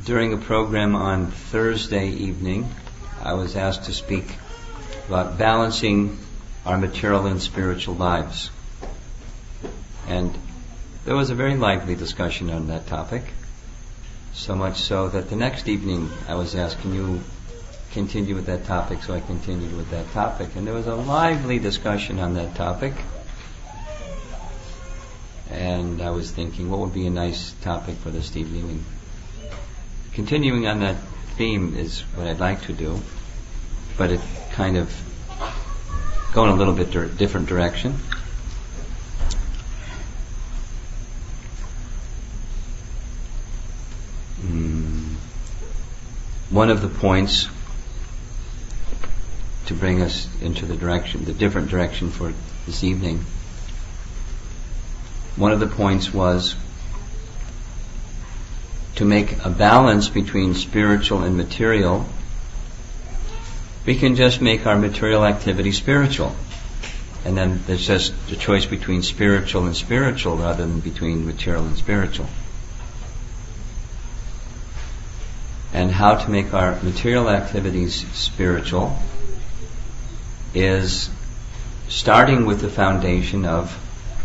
During a program on Thursday evening, I was asked to speak about balancing our material and spiritual lives. And there was a very lively discussion on that topic, so much so that the next evening I was asked, can you continue with that topic? So I continued with that topic. And there was a lively discussion on that topic. And I was thinking, what would be a nice topic for this evening? And continuing on that theme is what I'd like to do, but it kind of going a little bit different direction. One of the points to bring us into the different direction for this evening, one of the points was to make a balance between spiritual and material. We can just make our material activity spiritual. And then there's just a choice between spiritual and spiritual rather than between material and spiritual. And how to make our material activities spiritual is starting with the foundation of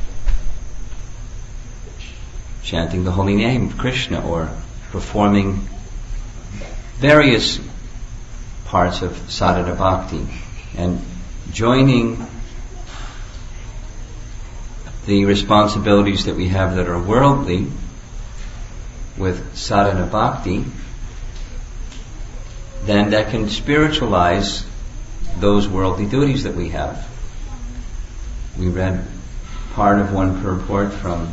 chanting the holy name of Krishna or performing various parts of sadhana bhakti and joining the responsibilities that we have that are worldly with sadhana bhakti, then that can spiritualize those worldly duties that we have. We read part of one purport from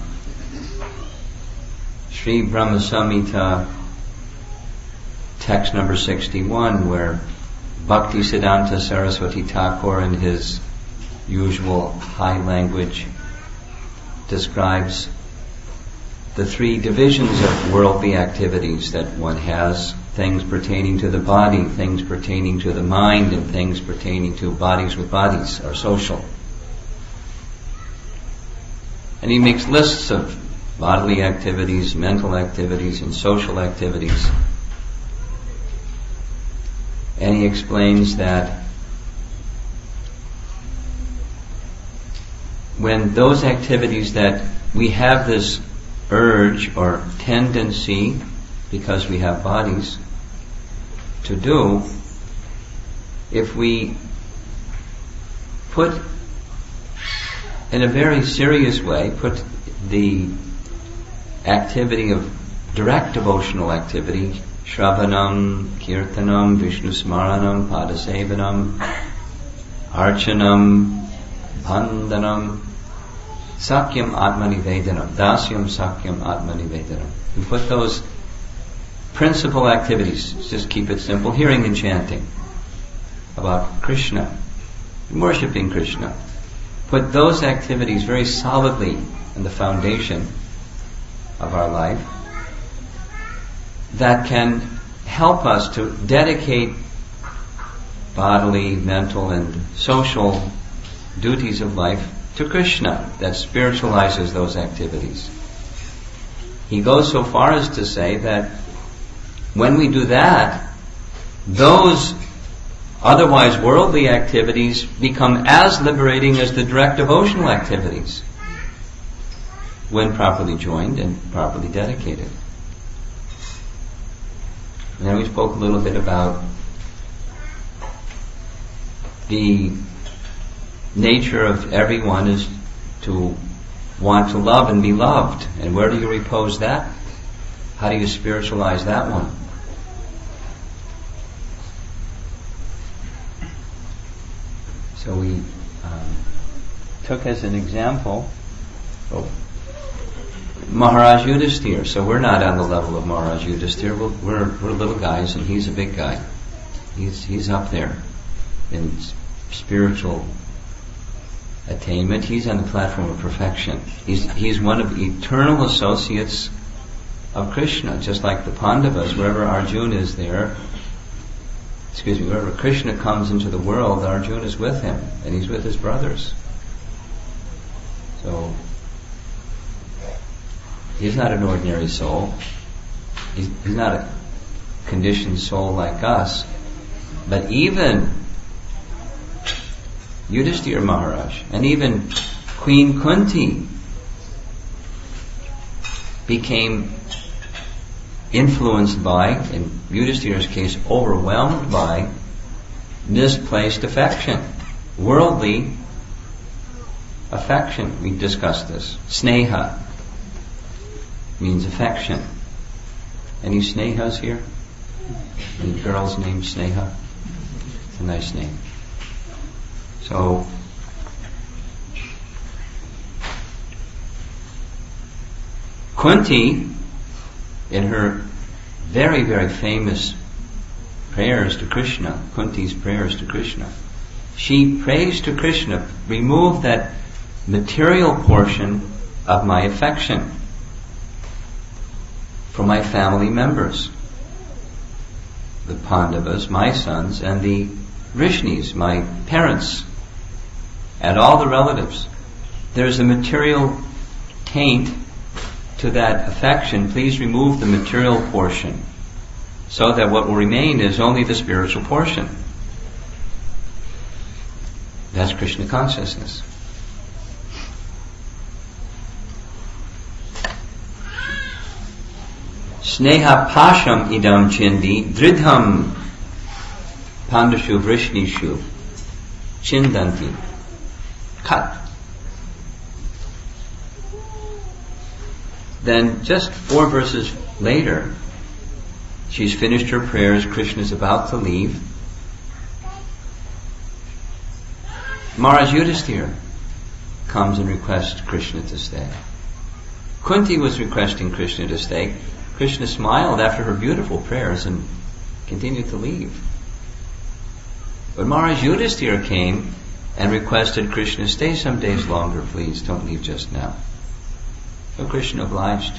Sri Brahma Samhita, text number 61, where Bhaktisiddhanta Saraswati Thakur, in his usual high language, describes the three divisions of worldly activities that one has: things pertaining to the body, things pertaining to the mind, and things pertaining to bodies with bodies, or social. And he makes lists of bodily activities, mental activities, and social activities. And he explains that when those activities that we have this urge or tendency, because we have bodies, to do, if we put in a very serious way, put the activity of direct devotional activity, Shravanam, Kirtanam, Vishnu Smaranam, Padasevanam, Archanam, Bandhanam, Sakyam Atmanivedanam, Dasyam Sakyam Atmanivedanam. We put those principal activities, just keep it simple, hearing and chanting about Krishna, worshipping Krishna. Put those activities very solidly in the foundation of our life, that can help us to dedicate bodily, mental, and social duties of life to Krishna, that spiritualizes those activities. He goes so far as to say that when we do that, those otherwise worldly activities become as liberating as the direct devotional activities when properly joined and properly dedicated. And then we spoke a little bit about the nature of everyone is to want to love and be loved. And where do you repose that? How do you spiritualize that one? So we took as an example Maharaj Yudhisthira. So we're not on the level of Maharaj Yudhisthira. We're little guys, and he's a big guy. He's up there in spiritual attainment. He's on the platform of perfection. He's one of the eternal associates of Krishna, just like the Pandavas. Wherever Arjuna is there, wherever Krishna comes into the world, Arjuna is with him, and he's with his brothers. So he's not an ordinary soul. He's not conditioned soul like us. But even Yudhisthira Maharaj and even Queen Kunti became influenced by, in Yudhisthira's case, overwhelmed by misplaced affection, worldly affection. We discussed this. Sneha means affection. Any Snehas here? Any girls named Sneha? It's a nice name. So, Kunti, in her very, very famous prayers to Krishna, Kunti's prayers to Krishna, she prays to Krishna, remove that material portion of my affection from my family members, the Pandavas, my sons, and the Vrishnis, my parents, and all the relatives. There's a material taint to that affection. Please remove the material portion so that what will remain is only the spiritual portion. That's Krishna consciousness. Sneha pasham idam chindi dridham pandashu vrishnishu chindanti. Cut. Then just 4 verses later, she's finished her prayers, Krishna's about to leave. Maharaj Yudhisthira comes and requests Krishna to stay. Kunti was requesting Krishna to stay. Krishna smiled after her beautiful prayers and continued to leave. But Maharaj Yudhisthira came and requested Krishna, stay some days longer, please, don't leave just now. So Krishna obliged.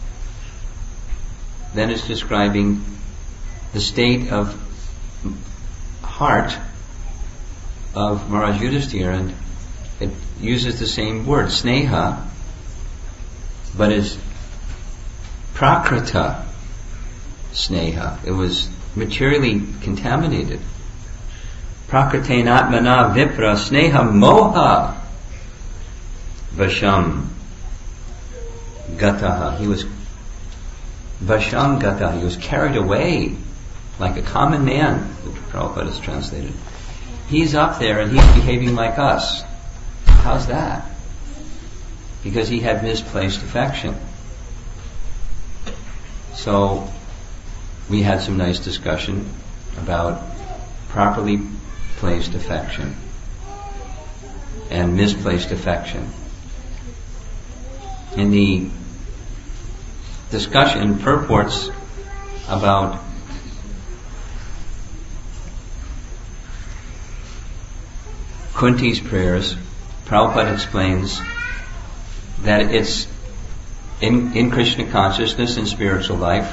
Then it's describing the state of heart of Maharaj Yudhisthira, and it uses the same word, sneha, but it's prakrita sneha. It was materially contaminated. Prakritenatmana vipra sneha moha vasham gataha. He was vasham gataha. He was carried away like a common man, which Prabhupada has translated. He's up there and he's behaving like us. How's that? Because he had misplaced affection. So we had some nice discussion about properly placed affection and misplaced affection. In the discussion purports about Kunti's prayers, Prabhupada explains that it's in Krishna consciousness and spiritual life,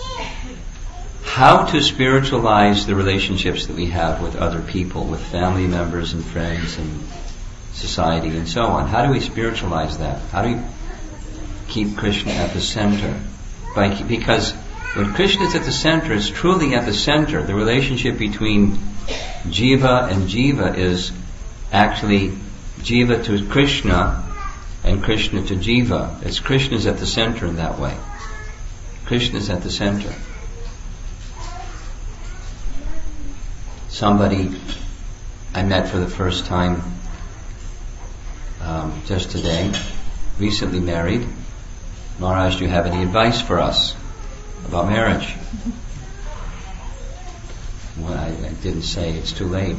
how to spiritualize the relationships that we have with other people, with family members and friends and society and so on. How do we spiritualize that? How do we keep Krishna at the center? Because when Krishna is at the center, it's truly at the center. The relationship between Jiva and Jiva is actually Jiva to Krishna and Krishna to Jiva. It's Krishna's at the center in that way. Krishna's at the center. Somebody I met for the first time just today, recently married. Maharaj, do you have any advice for us about marriage? Well, I didn't say it's too late.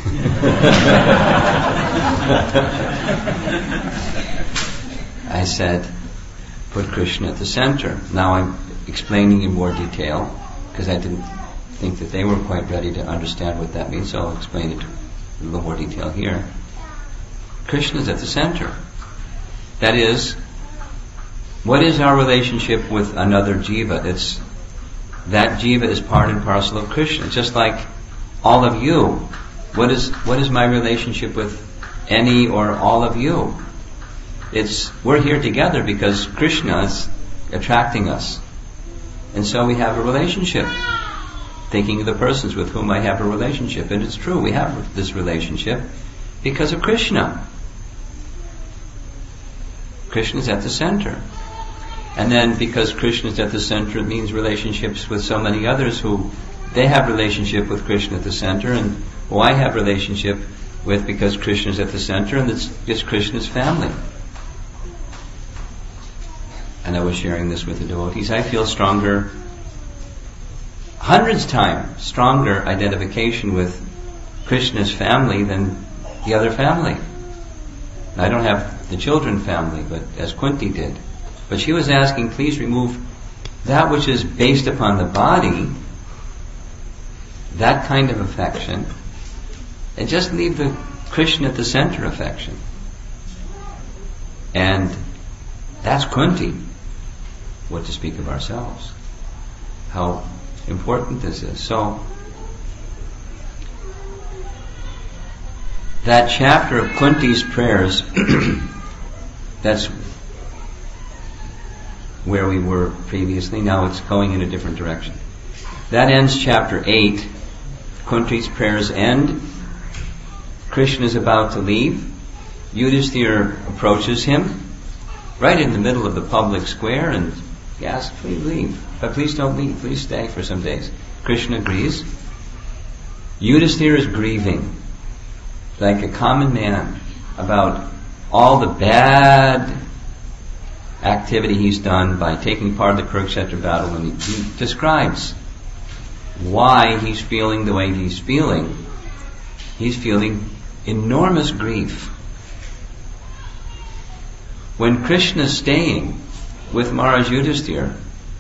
I said, put Krishna at the center. Now I'm explaining in more detail because I didn't think that they were quite ready to understand what that means, so I'll explain it in a little more detail here. Krishna is at the center. That is, what is our relationship with another jiva? It's that jiva is part and parcel of Krishna, just like all of you. What is my relationship with any or all of you? We're here together because Krishna is attracting us. And so we have a relationship. thinking of the persons with whom I have a relationship. And it's true, we have this relationship because of Krishna. Krishna is at the center. And then because Krishna is at the center, it means relationships with so many others who they have relationship with Krishna at the center, and who I have relationship with because Krishna is at the center, and it's just Krishna's family. And I was sharing this with the devotees. I feel stronger, hundreds times stronger identification with Krishna's family than the other family. I don't have the children family, but as Kunti did. But she was asking, please remove that which is based upon the body, that kind of affection, and just leave the Krishna at the center affection. And that's Kunti. What to speak of ourselves. How important this is. So, that chapter of Kunti's prayers, that's where we were previously. Now it's going in a different direction. That ends chapter 8. Kunti's prayers end. Krishna is about to leave. Yudhisthira approaches him right in the middle of the public square and he asks, please leave. But please don't leave. Please stay for some days. Krishna agrees. Yudhisthira is grieving like a common man about all the bad activity he's done by taking part in the Kurukshetra battle, and he describes why he's feeling the way he's feeling. He's feeling enormous grief. When Krishna's staying with Maharaj Yudhisthira,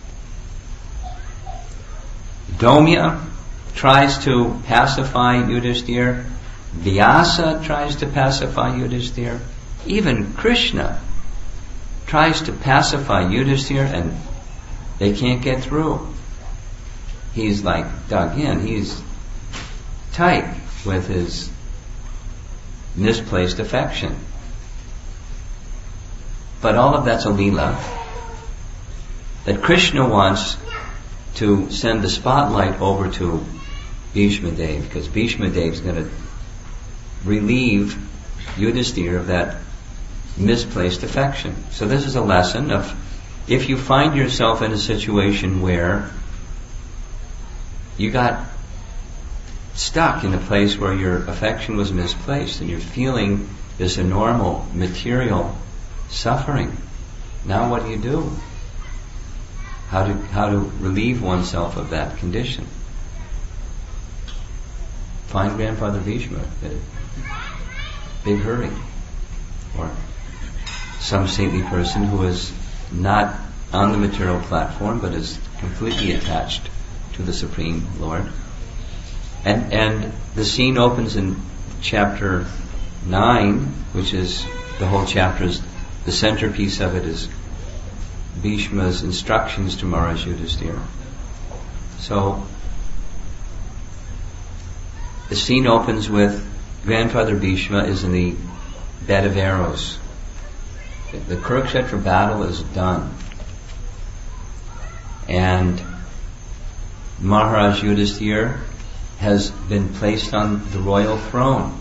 Domya tries to pacify Yudhisthira, Vyasa tries to pacify Yudhisthira, even Krishna tries to pacify Yudhisthira, and they can't get through. He's like dug in. He's tight with his misplaced affection. But all of that's a leela that Krishna wants to send the spotlight over to Bhishma Dev, because Bhishma Dev is going to relieve Yudhisthira of that misplaced affection. So this is a lesson of, if you find yourself in a situation where you got stuck in a place where your affection was misplaced and you're feeling this enormous material suffering, now what do? How to relieve oneself of that condition? Find Grandfather Bhishma in a big hurry, or some saintly person who is not on the material platform but is completely attached to the Supreme Lord. And the scene opens in chapter 9, which is the whole chapter's, the centerpiece of it is Bhishma's instructions to Maharaj Yudhisthira. So the scene opens with Grandfather Bhishma is in the bed of arrows. The Kurukshetra battle is done. And Maharaj Yudhisthira has been placed on the royal throne.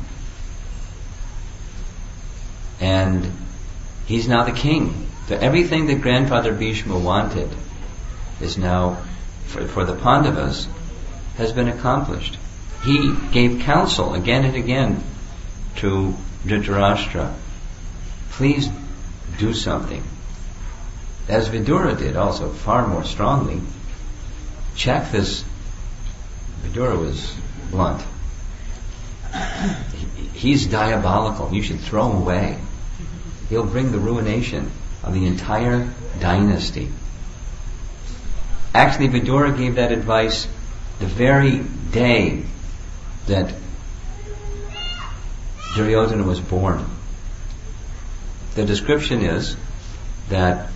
And he's now the king. So everything that Grandfather Bhishma wanted is now, for the Pandavas, has been accomplished. He gave counsel again and again to Dhritarashtra. Please do something. As Vidura did also, far more strongly. Check this. Vidura was blunt. He's diabolical. You should throw him away. He'll bring the ruination of the entire dynasty. Actually, Vidura gave that advice the very day that Duryodhana was born. The description is that,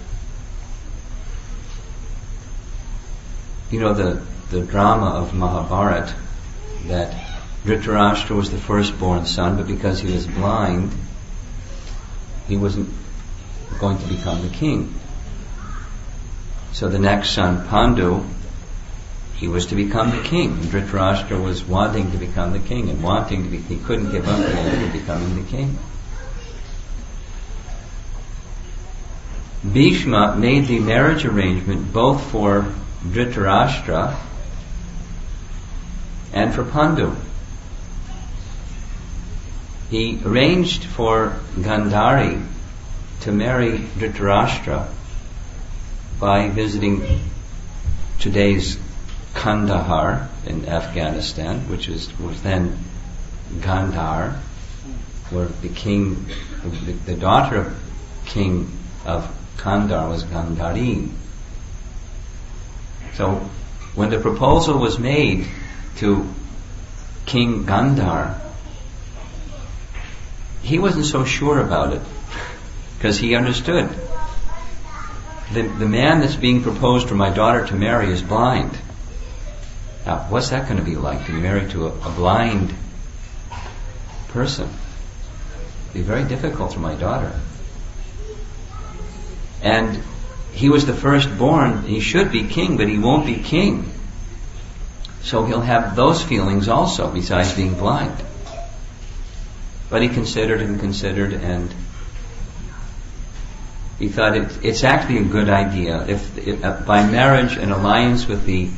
the drama of Mahabharata, that Dhritarashtra was the firstborn son, but because he was blind, he wasn't going to become the king. So the next son, Pandu, he was to become the king. And Dhritarashtra was wanting to become the king and wanting to be, he couldn't give up the idea of becoming the king. Bhishma made the marriage arrangement both for Dhritarashtra and for Pandu. He arranged for Gandhari to marry Dhritarashtra by visiting today's Kandahar in Afghanistan, which was then Gandhar, where the king, the daughter of king of Kandahar was Gandhari. So when the proposal was made to King Gandhar, he wasn't so sure about it, because he understood the man that's being proposed for my daughter to marry is blind. Now, what's that going to be like, to be married to a blind person? It'd be very difficult for my daughter. And he was the firstborn. He should be king, but he won't be king. So he'll have those feelings also, besides being blind. But he considered and he thought it's actually a good idea if by marriage, an alliance with the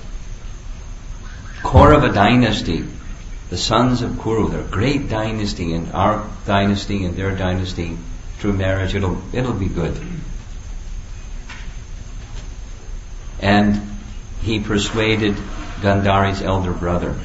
Kaurava dynasty, the sons of Kuru, their great dynasty, and our dynasty and their dynasty, through marriage, it'll be good. And he persuaded Gandhari's elder brother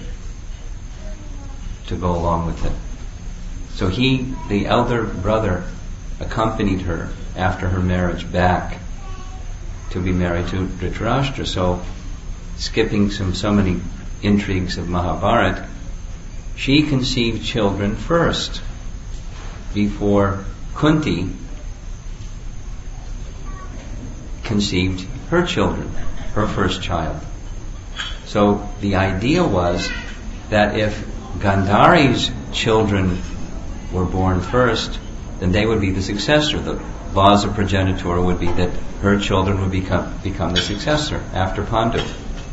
to go along with it. So the elder brother, accompanied her after her marriage back to be married to Dhritarashtra. So, skipping so many intrigues of Mahabharata, she conceived children first before Kunti conceived her children, her first child. So the idea was that if Gandhari's children were born first, then they would be the successor. The laws of progenitor would be that her children would become the successor after Pandu.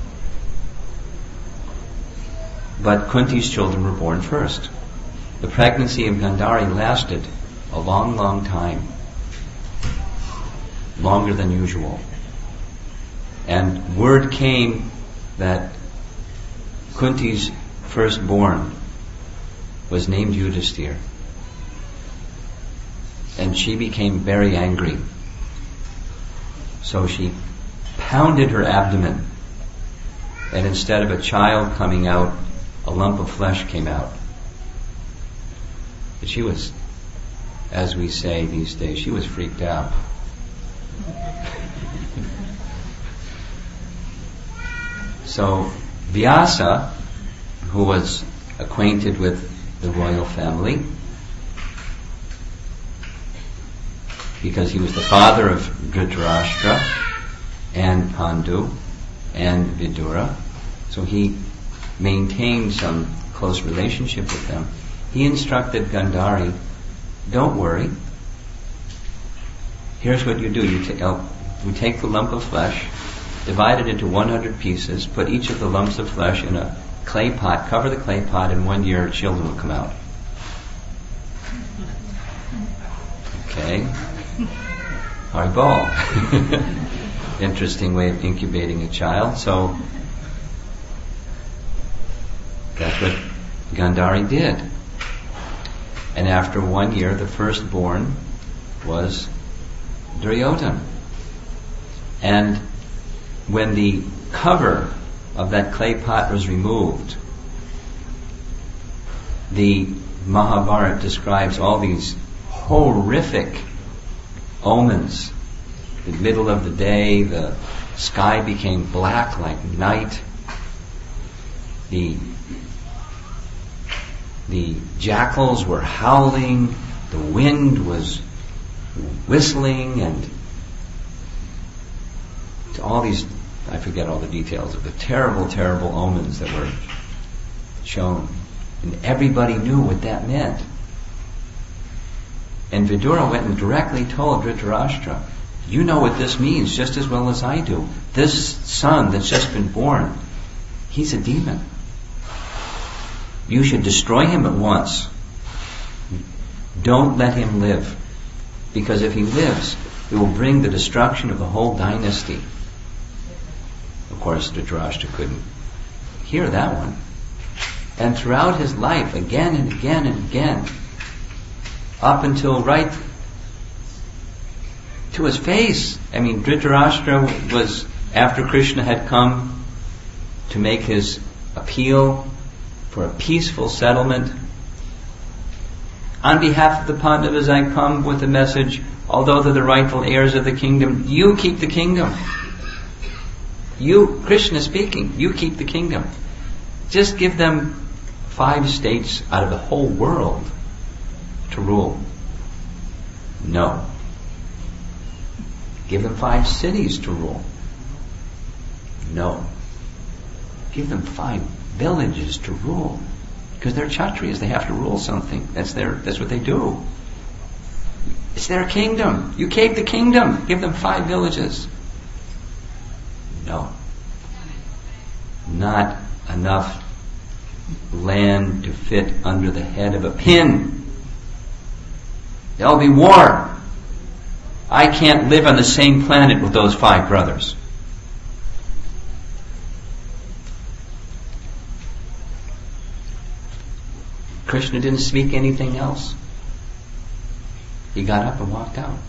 But Kunti's children were born first. The pregnancy of Gandhari lasted a long, long time, longer than usual. And word came that Kunti's firstborn was named Yudhisthira. And she became very angry. So she pounded her abdomen, and instead of a child coming out, a lump of flesh came out. But she was, as we say these days, she was freaked out. So Vyasa, who was acquainted with the royal family, because he was the father of Dhritarashtra and Pandu and Vidura, so he maintained some close relationship with them. He instructed Gandhari, don't worry, here's what you do. You take the lump of flesh, divide it into 100 pieces, put each of the lumps of flesh in a clay pot, cover the clay pot, and 1 year children will come out. Okay. Haribol. Interesting way of incubating a child. So that's what Gandhari did. And after 1 year, the firstborn was Duryodhana. And when the cover of that clay pot was removed, the Mahabharata describes all these horrific omens. In the middle of the day, the sky became black like night. The jackals were howling, the wind was whistling, and all these, I forget all the details of the terrible, terrible omens that were shown. And everybody knew what that meant. And Vidura went and directly told Dhritarashtra, you know what this means just as well as I do. This son that's just been born, He's a demon. You should destroy him at once. Don't let him live. Because if he lives, it will bring the destruction of the whole dynasty. Of course, Dhritarashtra couldn't hear that one. And throughout his life, again and again and again, up until right to his face. I mean, Dhritarashtra was, after Krishna had come to make his appeal for a peaceful settlement, on behalf of the Pandavas, I come with the message, although they're the rightful heirs of the kingdom, you keep the kingdom. You, Krishna speaking, you keep the kingdom. Just give them 5 states out of the whole world to rule. No. Give them 5 cities to rule. No. Give them 5 villages to rule. Because they're Kshatriyas, they have to rule something. That's what they do. It's their kingdom. You keep the kingdom. Give them 5 villages. No. Not enough land to fit under the head of a pin. There'll be war. I can't live on the same planet with those 5 brothers. Krishna didn't speak anything else. He got up and walked out.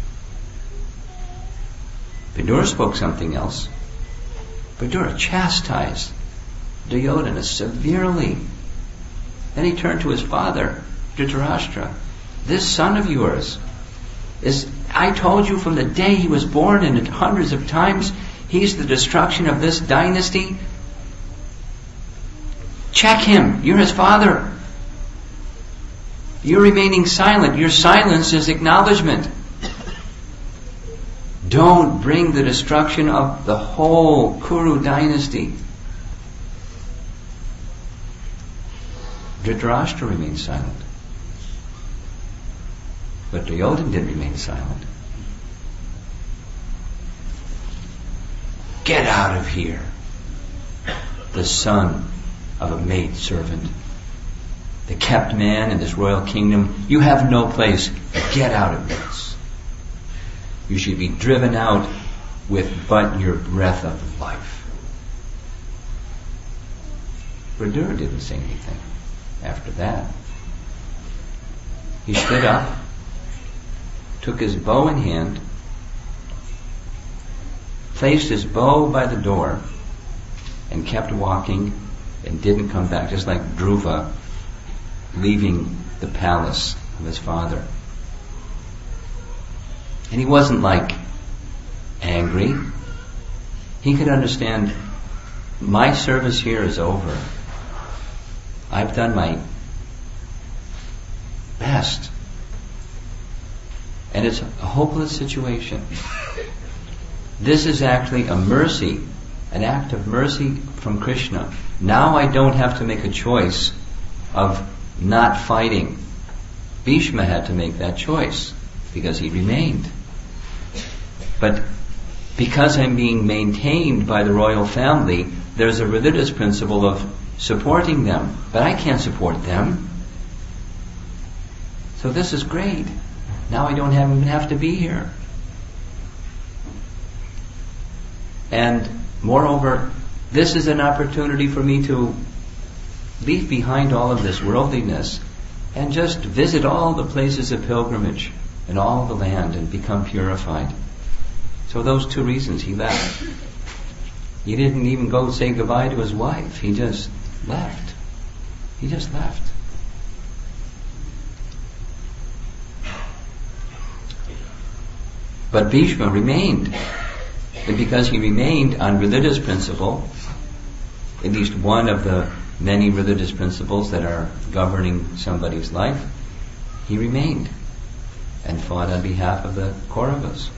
Vidura spoke something else. Vidura chastised Duryodhana severely. Then he turned to his father, Dhritarashtra. This son of yours is, I told you from the day he was born and hundreds of times, he's the destruction of this dynasty. Check him. You're his father. You're remaining silent. Your silence is acknowledgement. Don't bring the destruction of the whole Kuru dynasty. Dhritarashtra remained silent. But Duryodhana didn't remain silent. Get out of here, the son of a maid servant, the kept man in this royal kingdom. You have no place. Get out of this. You should be driven out with but your breath of life. Vidura didn't say anything after that. He stood up, took his bow in hand, placed his bow by the door, and kept walking and didn't come back, just like Dhruva leaving the palace of his father. And he wasn't like angry. He could understand, my service here is over. I've done my best. And it's a hopeless situation. This is actually a mercy, an act of mercy from Krishna. Now I don't have to make a choice of not fighting. Bhishma had to make that choice because he remained. But because I'm being maintained by the royal family, there's a religious principle of supporting them. But I can't support them. So this is great. Now I don't even have to be here. And moreover, this is an opportunity for me to leave behind all of this worldliness and just visit all the places of pilgrimage and all the land and become purified. So those 2 reasons he left. He didn't even go say goodbye to his wife. He just left. He just left. But Bhishma remained. And because he remained on religious principle, at least one of the many religious principles that are governing somebody's life, he remained and fought on behalf of the Kauravas.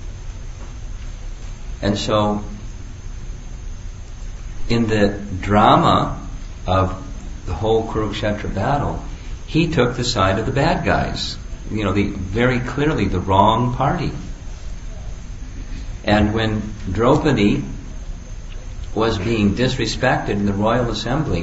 And so, in the drama of the whole Kurukshetra battle, he took the side of the bad guys. Very clearly the wrong party. And when Draupadi was being disrespected in the royal assembly,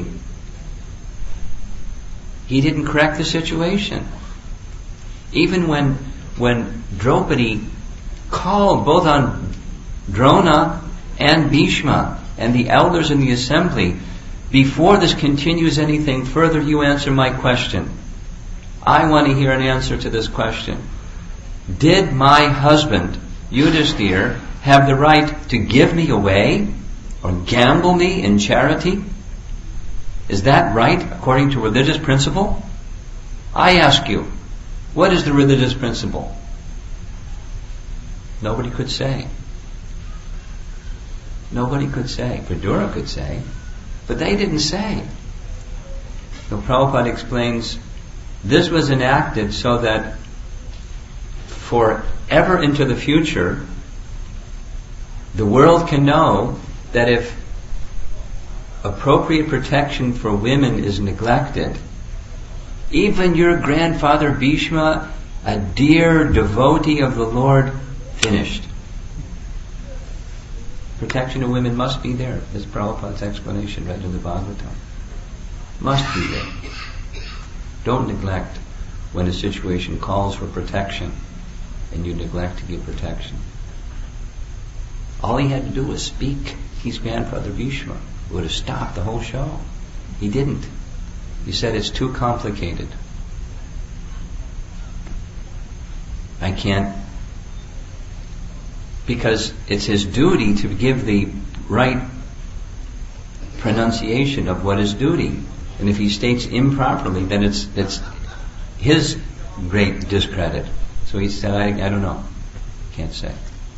he didn't correct the situation. Even when Draupadi called both on Drona and Bhishma and the elders in the assembly, before this continues anything further, you answer my question. I want to hear an answer to this question. Did my husband, Yudhisthira, have the right to give me away or gamble me in charity? Is that right according to religious principle? I ask you, what is the religious principle? Nobody could say. Nobody could say. Vidura could say, but they didn't say. So Prabhupada explains, this was enacted so that forever into the future, the world can know that if appropriate protection for women is neglected, even your grandfather Bhishma, a dear devotee of the Lord, finished. Protection of women must be there. That's Prabhupada's explanation right in the Bhagavatam. Must be there. Don't neglect when a situation calls for protection and you neglect to give protection. All he had to do was speak. He's grandfather Bhishma. It would have stopped the whole show. He didn't. He said it's too complicated. I can't, because it's his duty to give the right pronunciation of what is duty. And if he states improperly, then it's his great discredit. So he said, I don't know. Can't say.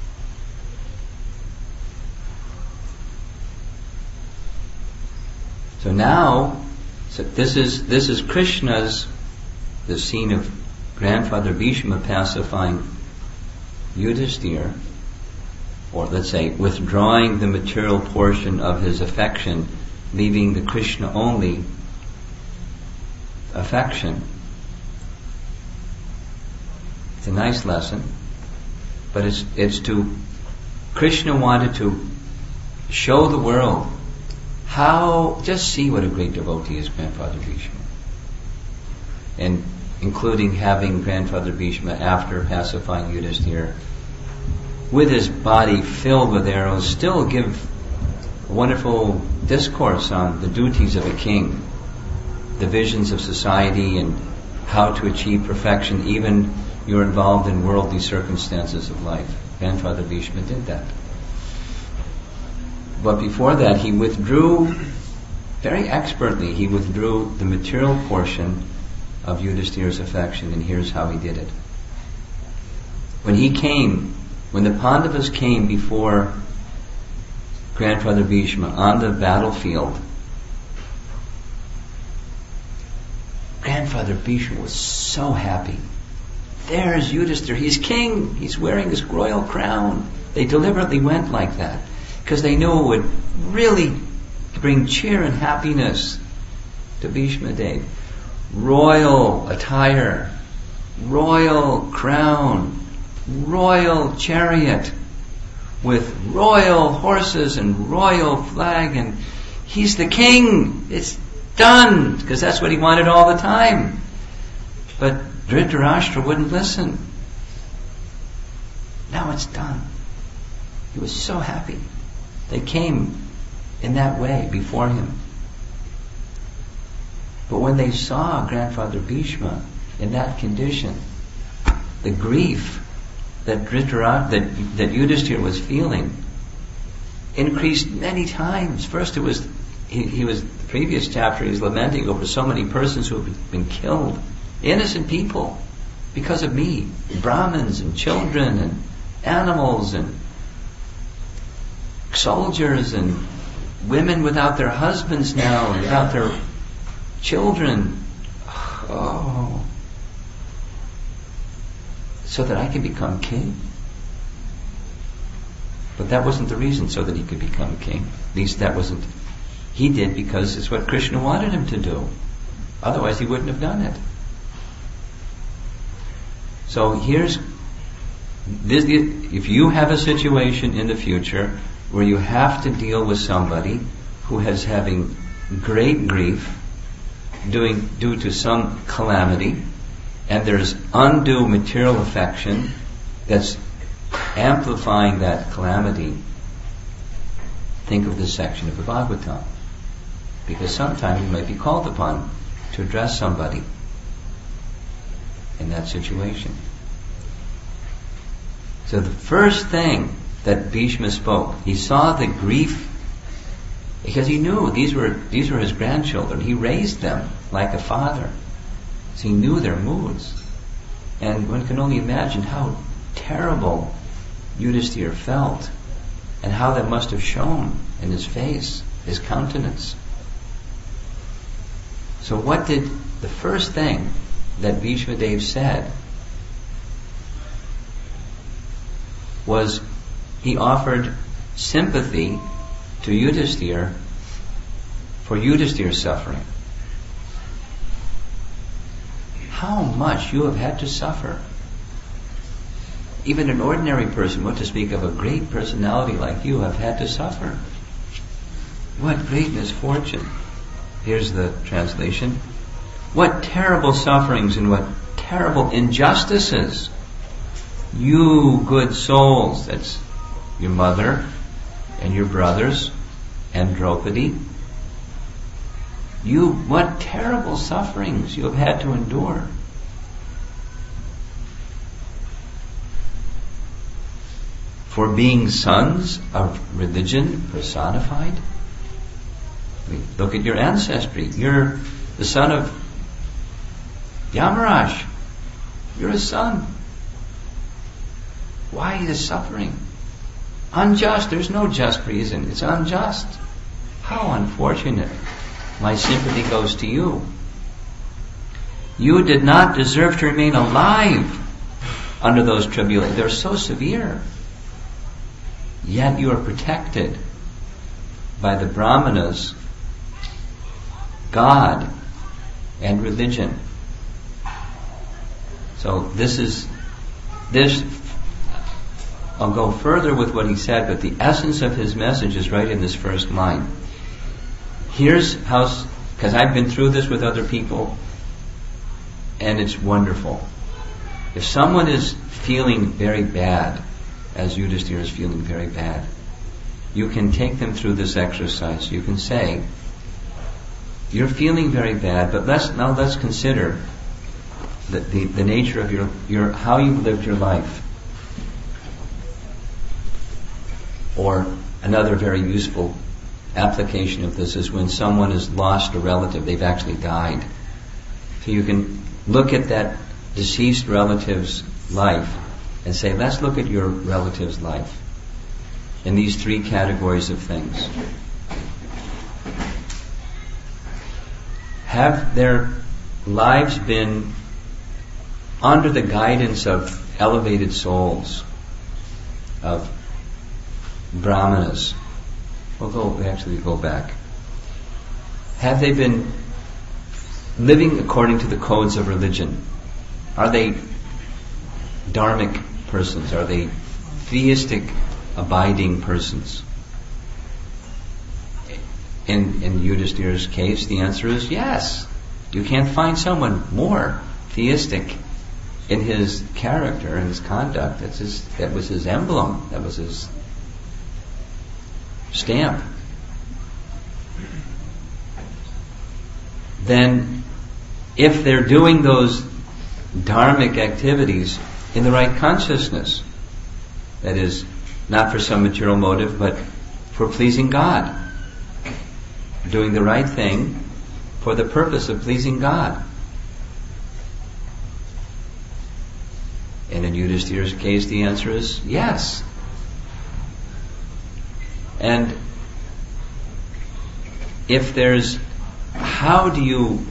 So now, this is Krishna's, the scene of grandfather Bhishma pacifying Yudhisthira, or let's say withdrawing the material portion of his affection, leaving the Krishna only affection. It's a nice lesson, but it's to, Krishna wanted to show the world how, just see what a great devotee is grandfather Bhishma. And including having grandfather Bhishma, after pacifying Yudhisthira, with his body filled with arrows, still give a wonderful discourse on the duties of a king, the visions of society and how to achieve perfection, even you're involved in worldly circumstances of life. Grandfather Bhishma did that. But before that, he withdrew, very expertly, he withdrew the material portion of Yudhisthira's affection, and here's how he did it. When the Pandavas came before grandfather Bhishma on the battlefield, grandfather Bhishma was so happy. There's Yudhisthira, he's king, he's wearing his royal crown. They deliberately went like that, because they knew it would really bring cheer and happiness to Bhishma Dev. Royal attire, royal crown, royal chariot with royal horses and royal flag, and he's the king. It's done, because that's what he wanted all the time. But Dhritarashtra wouldn't listen. Now it's done. He was so happy. They came in that way before him. But when they saw grandfather Bhishma in that condition, the grief that Yudhisthira was feeling increased many times. First, it was the previous chapter, he was lamenting over so many persons who have been killed, innocent people, because of me, Brahmins and children and animals and soldiers and women without their husbands now, and without their children. Oh, so that I can become king. But that wasn't the reason, so that he could become king. At least that wasn't. He did because it's what Krishna wanted him to do. Otherwise he wouldn't have done it. So if you have a situation in the future where you have to deal with somebody who is having great grief due to some calamity, and there's undue material affection that's amplifying that calamity. Think of this section of the Bhagavatam, because sometimes you might be called upon to address somebody in that situation. So the first thing that Bhishma spoke, he saw the grief, because he knew these were his grandchildren. He raised them like a father, so he knew their moods. And one can only imagine how terrible Yudhisthira felt, and how that must have shown in his face, his countenance. So what did the first thing that Bhishma Dev said was, he offered sympathy to Yudhisthira for Yudhisthira's suffering. How much you have had to suffer. Even an ordinary person, what to speak of a great personality like you, have had to suffer. What great misfortune. Here's the translation. What terrible sufferings and what terrible injustices. You good souls, that's your mother and your brothers and Draupadi. What terrible sufferings you have had to endure. For being sons of religion personified. I mean, look at your ancestry. You're the son of Yamaraj. You're a son. Why the suffering? Unjust. There's no just reason. It's unjust. How unfortunate. My sympathy goes to you. You did not deserve to remain alive under those tribulations. They're so severe. Yet you are protected by the Brahmanas, God, and religion. So this, I'll go further with what he said, but the essence of his message is right in this first line. Here's how, because I've been through this with other people, and it's wonderful. If someone is feeling very bad, as Yudhisthira is feeling very bad, you can take them through this exercise. You can say, you're feeling very bad, but let's consider the nature of your how you've lived your life. Or another very useful application of this is when someone has lost a relative, they've actually died. So you can look at that deceased relative's life and say, let's look at your relative's life in these three categories of things. Have their lives been under the guidance of elevated souls, of Brahmanas? We'll go back. Have they been living according to the codes of religion? Are they dharmic persons? Are they theistic, abiding persons? In Yudhisthira's case, the answer is yes. You can't find someone more theistic in his character and his conduct. That was his emblem. That was his stamp. Then, if they're doing those dharmic activities in the right consciousness, that is, not for some material motive, but for pleasing God, doing the right thing for the purpose of pleasing God. And in Yudhisthira's case, the answer is yes. And if how do you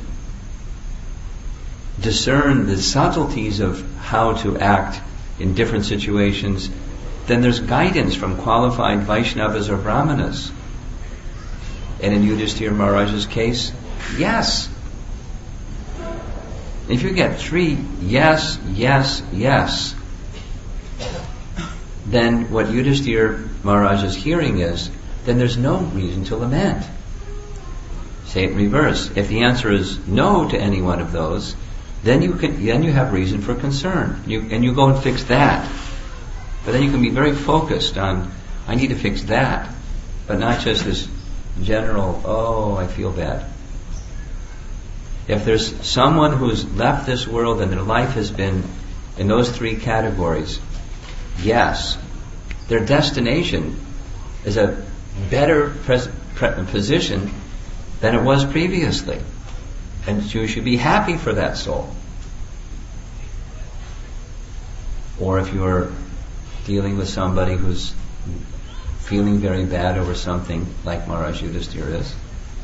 discern the subtleties of how to act in different situations? Then there's guidance from qualified Vaishnavas or Brahmanas. And in Yudhisthira Maharaj's case, yes. If you get 3 yes, yes, yes, then what Yudhisthira Maharaj's hearing is, then there's no reason to lament. Say it in reverse. If the answer is no to any one of those, then you have reason for concern. You go and fix that. But then you can be very focused on, I need to fix that, but not just this general, oh, I feel bad. If there's someone who's left this world and their life has been in those three categories, yes, their destination is a better position than it was previously. And you should be happy for that soul. Or if you're dealing with somebody who's feeling very bad over something, like Maharaj Yudhisthira is,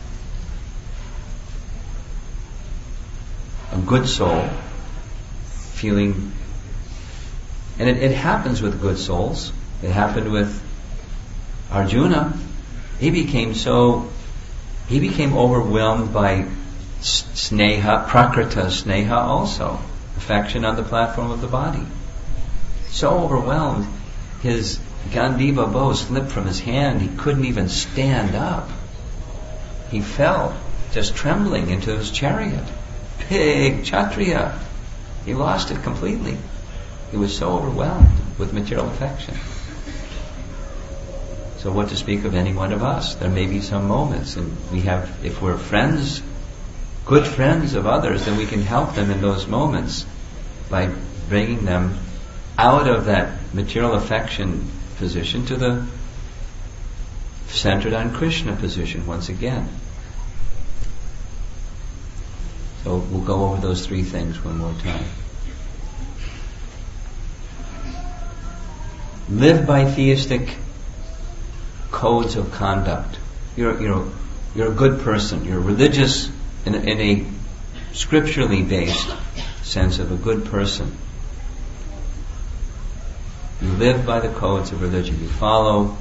a good soul feeling, and it happens with good souls. It happened with Arjuna. He became overwhelmed by sneha, prakrita sneha also, affection on the platform of the body. So overwhelmed, his Gandiva bow slipped from his hand. He couldn't even stand up. He fell, just trembling, into his chariot. Big Kshatriya. He lost it completely. He was so overwhelmed with material affection. So what to speak of any one of us? There may be some moments, and if we're friends, good friends of others, then we can help them in those moments by bringing them out of that material affection position to the centered on Krishna position once again. So we'll go over those three things one more time. Live by theistic codes of conduct. You're a good person. You're religious in a scripturally based sense of a good person. You live by the codes of religion. You follow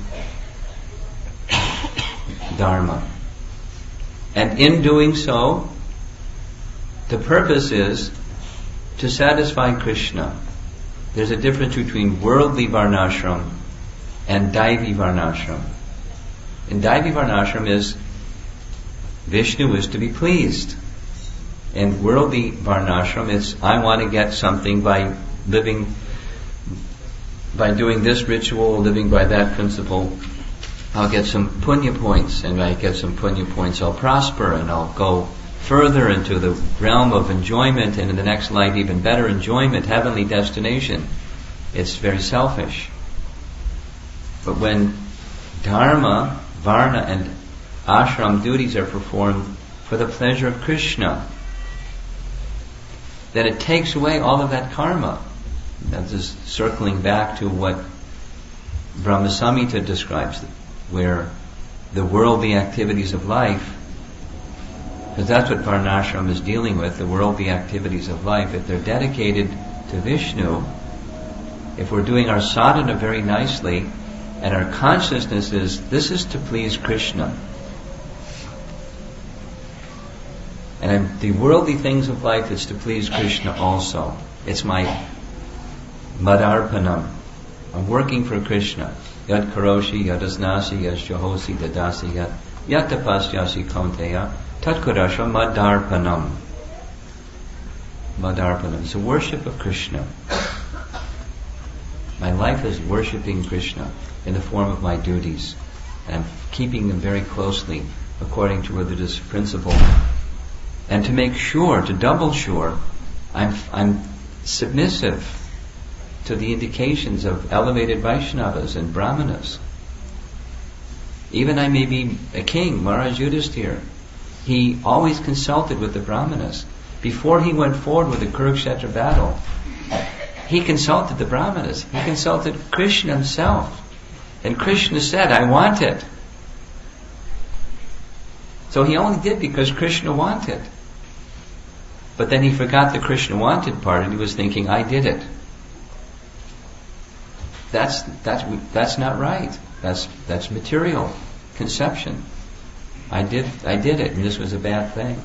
Dharma. And in doing so, the purpose is to satisfy Krishna. There's a difference between worldly varnashram and Daivi varnashram. In Daivi varnashram is Vishnu is to be pleased. In worldly varnashram it's I want to get something by living, by doing this ritual, living by that principle. I'll get some punya points, and I get some punya points I'll prosper, and I'll go further into the realm of enjoyment, and in the next life even better enjoyment, heavenly destination. It's very selfish. But when dharma, varna and ashram duties are performed for the pleasure of Krishna, then it takes away all of that karma. That's just circling back to what Brahma Samhita describes, where the worldly activities of life, because that's what Varnashram is dealing with, the worldly activities of life. If they're dedicated to Vishnu, if we're doing our sadhana very nicely, and our consciousness is, this is to please Krishna. And the worldly things of life is to please Krishna also. It's my madarpanam. I'm working for Krishna. Yad karoshi, yadasnasi, yasjahosi, dadasi, yat tapasyasi kaunteya, tatkurasha madarpanam. Madarpanam. It's a worship of Krishna. My life is worshipping Krishna in the form of my duties. And I'm keeping them very closely according to religious principle. And to make sure, to double sure, I'm submissive to the indications of elevated Vaishnavas and Brahmanas. Even I may be a king, Maharaj Yudhisthira. He always consulted with the Brahmanas. Before he went forward with the Kurukshetra battle, he consulted the Brahmanas. He consulted Krishna himself. And Krishna said, I want it. So he only did because Krishna wanted. But then he forgot the Krishna wanted part, and he was thinking, I did it. That's not right. That's material conception. I did it, and this was a bad thing.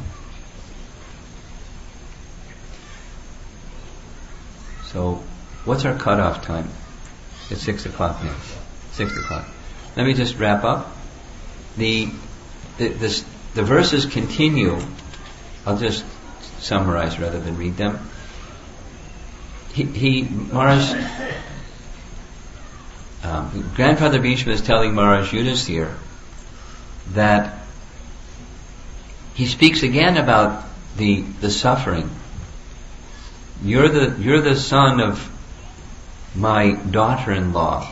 So, what's our cutoff time? It's 6 o'clock now. 6 o'clock. let me just wrap up. The verses continue. I'll just summarize rather than read them. Maharaj, Grandfather Bhishma is telling Maharaj Yudhisthira that he speaks again about the suffering. You're the son of my daughter-in-law,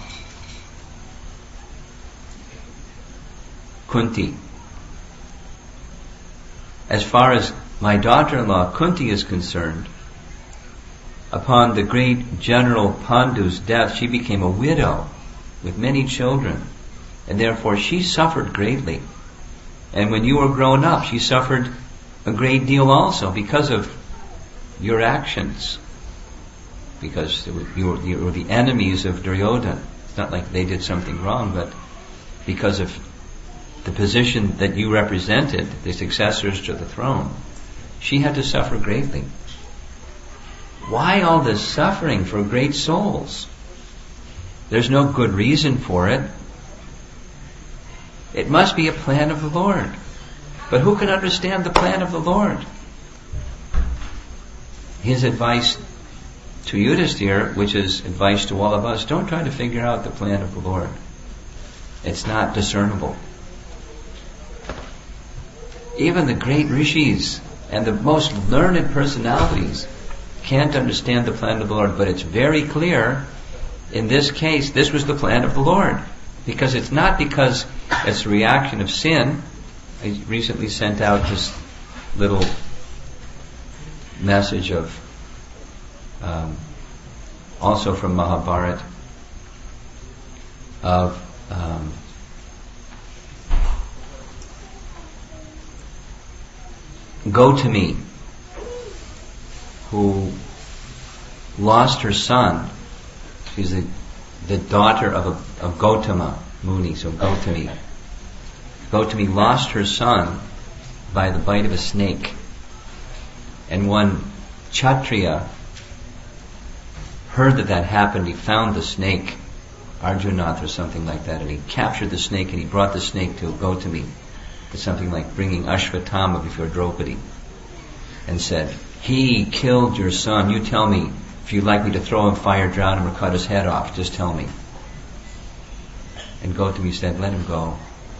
Kunti. As far as my daughter-in-law Kunti is concerned, upon the great General Pandu's death, she became a widow with many children, and therefore she suffered greatly. And when you were grown up, she suffered a great deal also because of your actions, because you were the enemies of Duryodhana. It's not like they did something wrong, but because of the position that you represented, the successors to the throne, she had to suffer greatly. Why all this suffering for great souls? There's no good reason for it. It must be a plan of the Lord. But who can understand the plan of the Lord? His advice to Yudhisthira, which is advice to all of us, don't try to figure out the plan of the Lord. It's not discernible. Even the great rishis and the most learned personalities can't understand the plan of the Lord, but it's very clear in this case this was the plan of the Lord, because it's not because it's a reaction of sin. I recently sent out this little message of also from Mahabharata of Gautami, who lost her son. She's the daughter of Gautama Muni, so Gautami. Gautami lost her son by the bite of a snake. And when Kshatriya heard that happened, he found the snake, Arjunath or something like that, and he captured the snake and he brought the snake to Gautami. It's something like bringing Ashvatthama before Draupadi, and said, he killed your son. You tell me if you'd like me to throw him fire, drown him, or cut his head off. Just tell me. And Gautami said, let him go.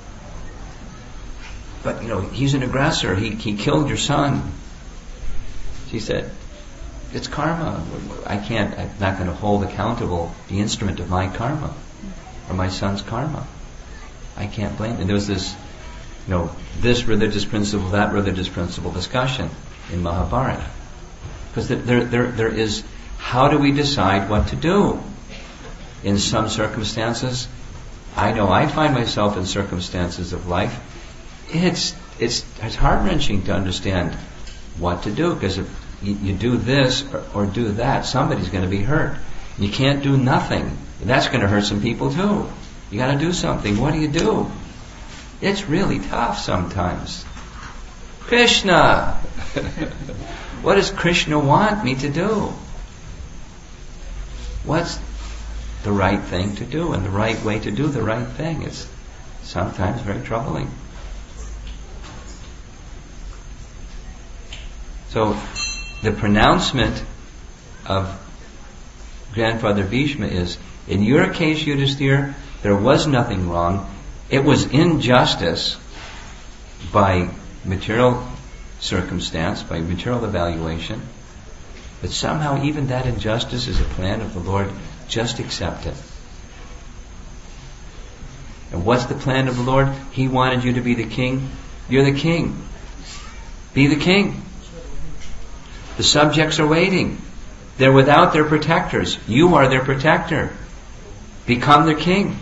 But he's an aggressor. He killed your son. She said, it's karma. I'm not going to hold accountable the instrument of my karma or my son's karma. I can't blame him. And there was this, this religious principle, that religious principle discussion in Mahabharata. Because there is, how do we decide what to do? In some circumstances, I know I find myself in circumstances of life, it's heart-wrenching to understand what to do, because if you do this or do that, somebody's going to be hurt. You can't do nothing. That's going to hurt some people too. You got to do something. What do you do? It's really tough sometimes. Krishna! What does Krishna want me to do? What's the right thing to do and the right way to do the right thing? It's sometimes very troubling. So the pronouncement of Grandfather Bhishma is, in your case, Yudhisthira, there was nothing wrong. It was injustice by material circumstance, by material evaluation. But somehow even that injustice is a plan of the Lord. Just accept it. And what's the plan of the Lord? He wanted you to be the king. You're the king. Be the king. The subjects are waiting. They're without their protectors. You are their protector. Become their king.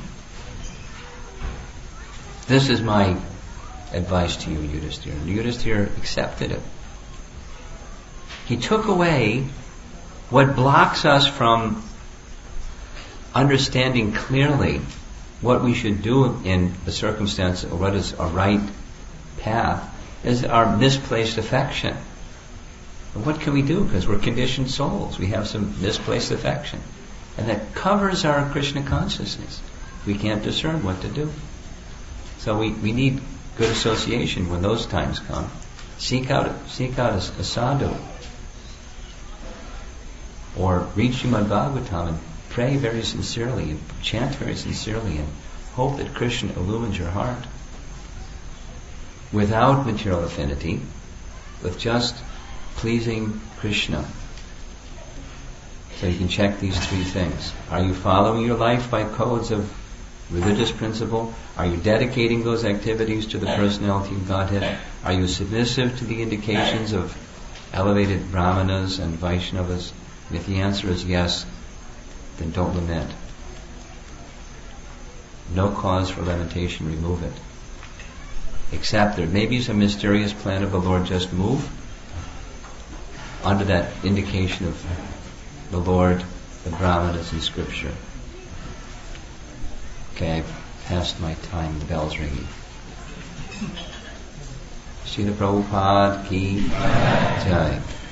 This is my advice to you, Yudhisthira. And Yudhisthira accepted it. He took away what blocks us from understanding clearly what we should do in the circumstance, or what is a right path, is our misplaced affection. And what can we do? Because we're conditioned souls. We have some misplaced affection. And that covers our Krishna consciousness. we can't discern what to do. So we need good association when those times come. Seek out a sadhu, or read Srimad Bhagavatam and pray very sincerely and chant very sincerely and hope that Krishna illumines your heart without material affinity, with just pleasing Krishna. So you can check these three things. Are you following your life by codes of religious principle? Are you dedicating those activities to the personality of Godhead? Are you submissive to the indications of elevated Brahmanas and Vaishnavas? And if the answer is yes, then don't lament. No cause for lamentation, remove it. Except there may be some mysterious plan of the Lord, just move under that indication of the Lord, the Brahmanas in Scripture. Okay, I've passed my time, the bell's ringing. Srila Prabhupada ki jai.